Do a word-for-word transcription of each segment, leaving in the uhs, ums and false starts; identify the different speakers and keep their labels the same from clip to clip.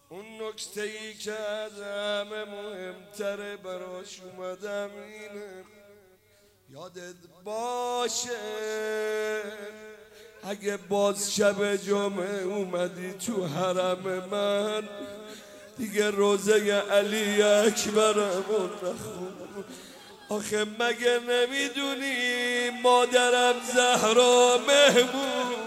Speaker 1: اون نکته ای که از همه مهمتره براش اومدم اینه، یادت باشه اگه باز شب جمعه اومدی تو حرم من دیگه روزه علی اکبرمون نخون. آخه مگه نمیدونی مادرم زهرا مهمونمه؟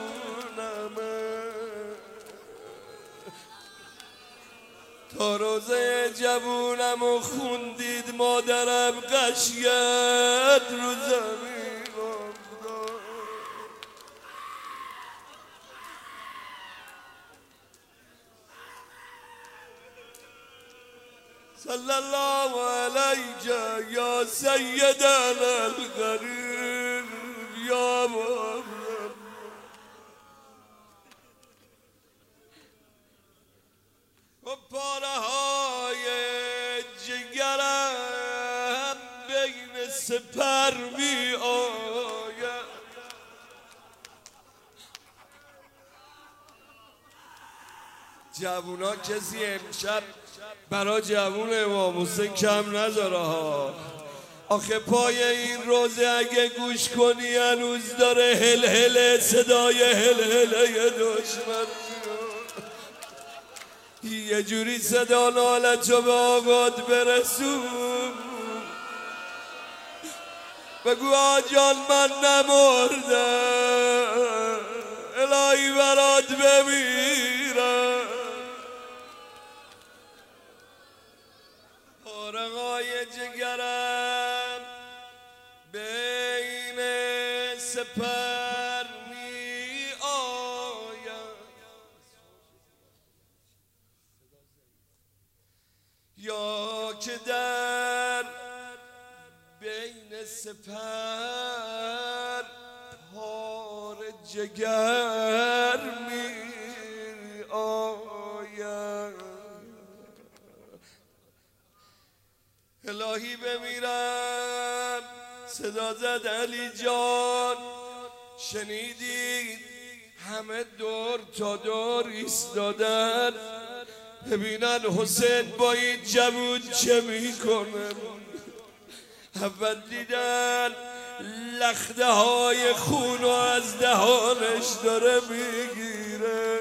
Speaker 1: تا روزه جوونمو خوندید مادرم قشید رو زمین افتاد. صلی الله علیک یا سیدنا الغریب یا محمد. و پاره های جگرم بین سپر می آید، جوونا کسی امشب برا جوون امام حسین کم نداره ها. آخه پای این روزه اگه گوش کنی هنوز داره هل هل صدای هل هله دشمن یه جوری صدا نالتو به آقاد برسون، بگو آجان من نمردم الهی برات بمیرم. پاره‌های جگرم بین سپر می آید، یا که در بین سپر پار جگر می آید. الهی بمیرم. صدا زد علی جان، شنیدید همه دور تا دور ایستادن ببینن حسین با این جوون چه میکنه. اول دیدن لخته های خونو از دهانش داره میگیره،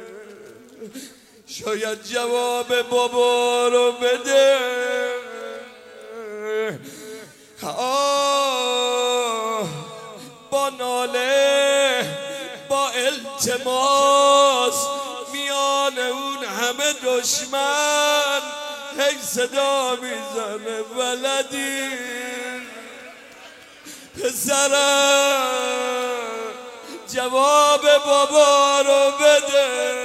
Speaker 1: شاید جواب بابا رو بده. آه با ناله با التماس میان اون همه دشمن هی صدا میزنه ولدی پسرم جواب بابا رو بده.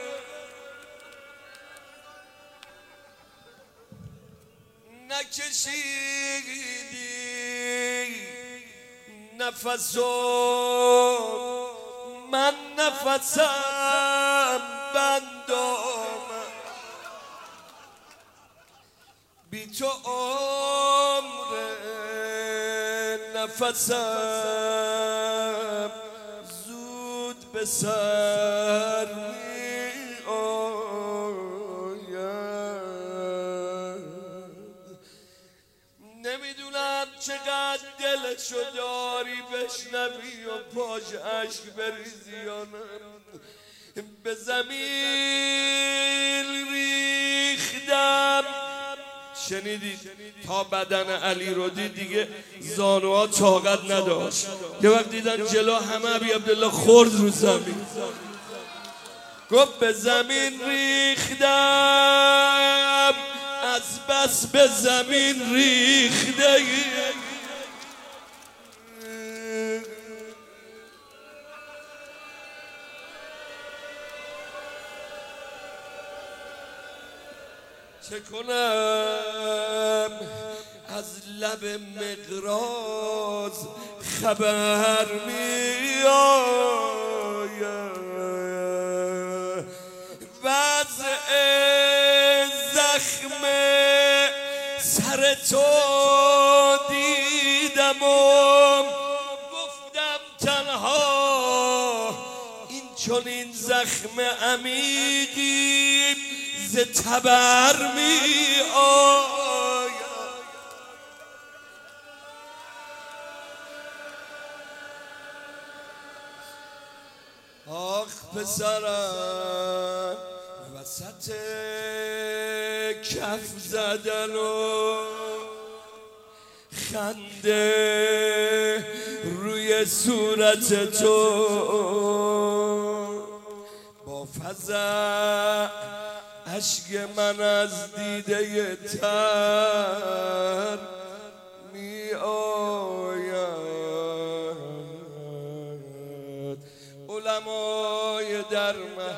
Speaker 1: نکشیدی نفسو من نفسم بند آمد، بی تو عمر نفسم زود به سر می آید. نمیدونم چقدر دلشو داری بشنوی و پاش عشق بریزی یا نه. به زمین ریختم، شنیدید تا بدن علی رو دید دیگه زانوها طاقت نداشت. یه وقت دیدن جلو همه ابی عبدالله خورد رو زمین، گفت به زمین ریختم از بس به زمین ریخته. چه کنم از لب مقراض خبر می آید، وضع زخم سر تو دیدم و گفتم تنها این چون این زخم عمیقی ز تبر می آید. آخ پسرم وسط کف زدن و خنده روی صورت تو با فزع اشک من از دیده تر می آید. علمای در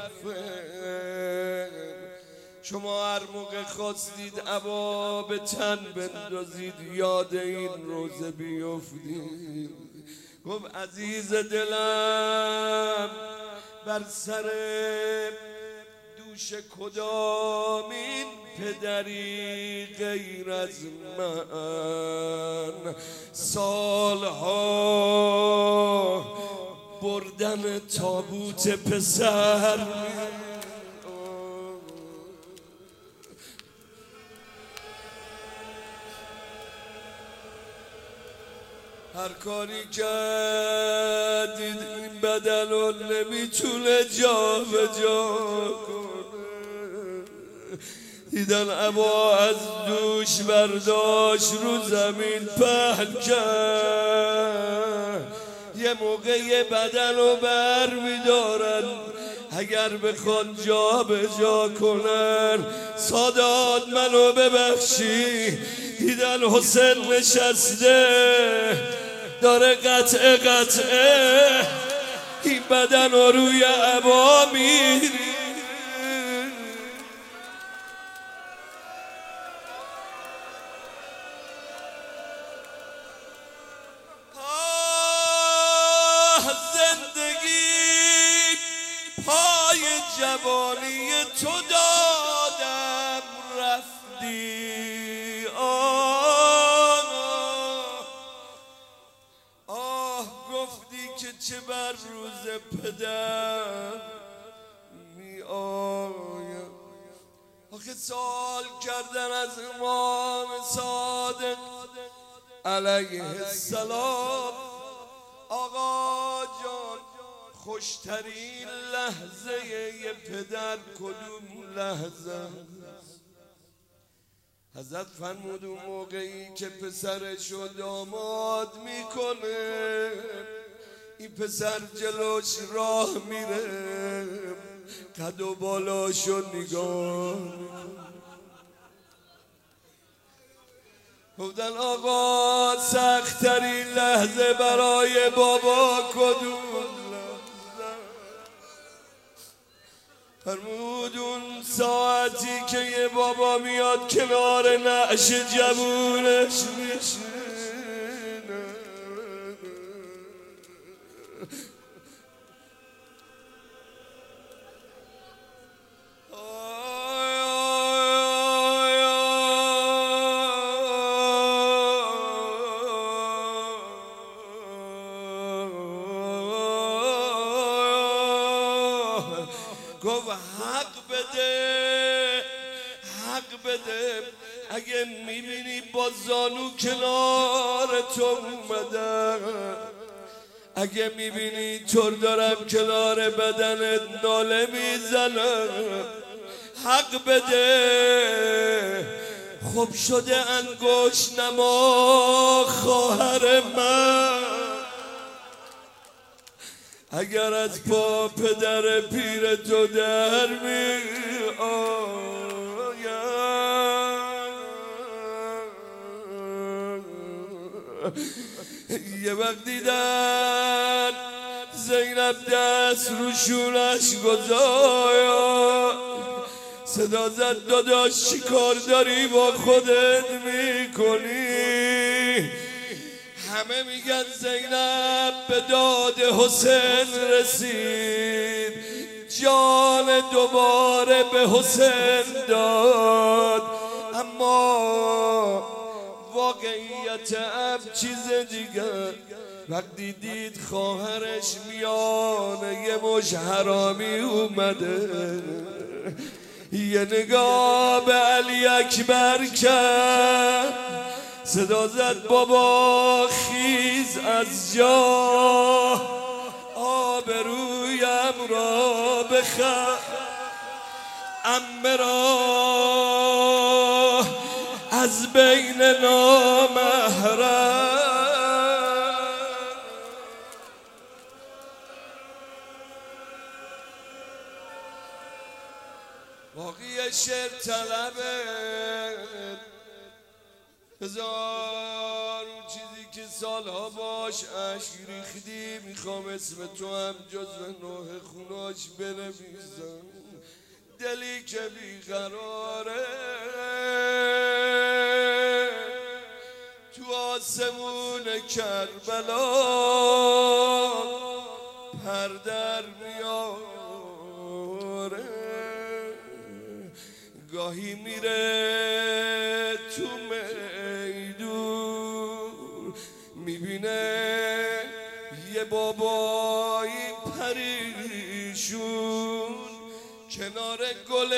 Speaker 1: محفل شما هر موقع خواستید عبا به تن بندازید یاد این روزه بیفتید. گفت عزیز دلم بر سر دوش کدامین پدری غیر از من سالها بردن تابوت پسر. هر کاری کردید این بدن رو نمیتونه جا به جا کنه. دیدن عبا از دوش برداشت رو زمین پهن کرد. یه موقع یه بدن رو بر میدارن اگر بخوان جا به جا کنن. سادات منو ببخشی دیدن حسین نشسته داره قطعه قطعه این بدن رو روی عبا میری. زندگی پای جوانی تو دادم رفتی. آه آه گفتی که چه بر روز پدر می آید. آخه سال کردن از امام صادق علیه السلام آقا جان خوشترین لحظه یه پدر کدوم لحظه؟ حضرت فرمود اون موقعی که پسرشو داماد میکنه این پسر جلوش راه میره قد و بالاشو نگاه میکنه. گفتن آقا سخت‌ترین لحظه برای بابا کدوم لحظه؟ فرمود اون ساعتی که یه بابا میاد کنار نعش جوونش میشینه. گفت حق بده حق بده اگه میبینی با زانو کنار تو اومدم، اگه میبینی طور دارم کنار بدنت ناله میزنم، حق بده. خوب شده انگشت نما خواهر من، اگر از پا پدر پیر تو در می آید. یه وقت دیدن زینب دست رو شونش گذاشت، صدا زد داداش چی کار داری با خودت میکنی؟ همه میگن زینب به داد حسین رسید، جان دوباره به حسین داد. اما واقعیت اب چیز دیگر، وقتی دید خواهرش میانه یه مش حرامی اومده، یه نگاه به علی اکبر کرد، صدا زد بابا خیز از جا، آبرویم را بخر، عمه را از بین نامحرم. باقی شعر طلبه هزار اون چیزی که سالها باش عشق ریختی، میخوام اسم تو هم جزو نوح خوناش بنویسم. دلی که بیقراره تو آسمون کربلا پر در میاره، گاهی میره تو میدون میبینه یه بابایی پریشون کنار گل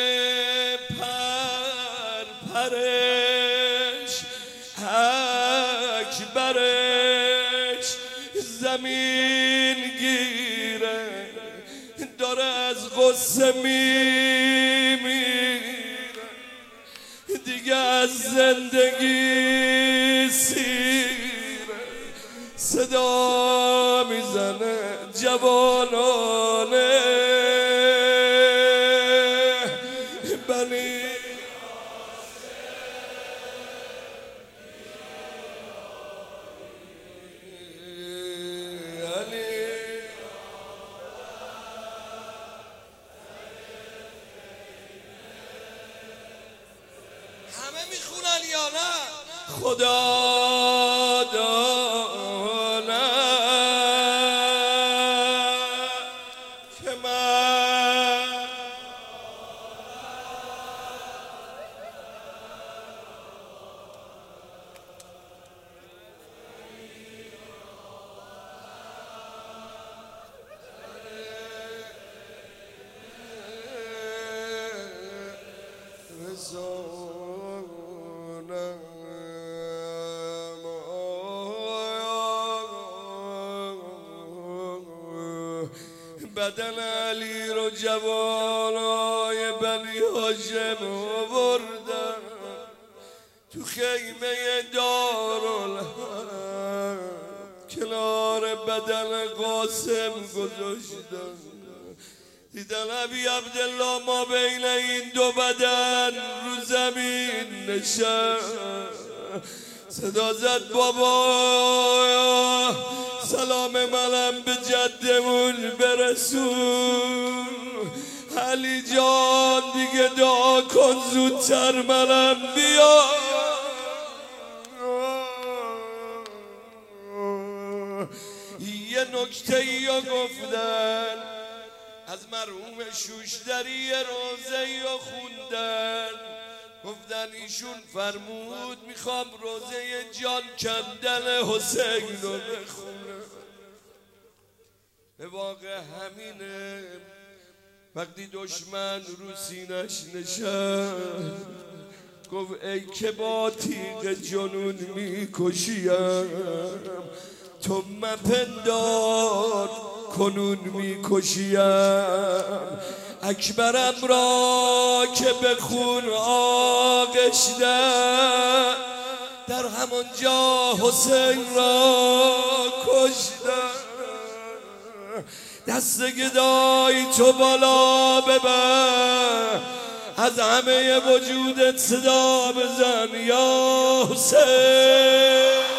Speaker 1: پر پرش، اکبرش زمین گیره داره از غصه میمیره، دیگه از زندگی سیره، صدا میزنه جوانانه بنی همه میخونن یا نه؟ خدا داند که من بدن علی رو جوانای بنی هاشم آوردن تو خیمه دارالحرب، کنار بدن قاسم گذاشتن. دیدن ابی عبدالله ما بین این دو بدن رو زمین نشست، صدا زد بابا سلام منم به جدمون برسون، علی جان دیگه دعا کن زودتر منم بیا. یه نکته ای گفتن از مرحوم شوشتری روزه ای خوندن، گفتن ایشون فرمود میخوام روزه جان کندن حسین رو بخونه. به واقع همینه، وقتی دشمن رو سینش نشست گفت ای که با تیغ جنون میکشیم، تو مپندار کنون میکشیم. اکبرم را که به خون آغشتن، در همانجا حسین را کشتن. دست گدای تو بالا ببر، از همه وجودت صدا بزن یا حسین.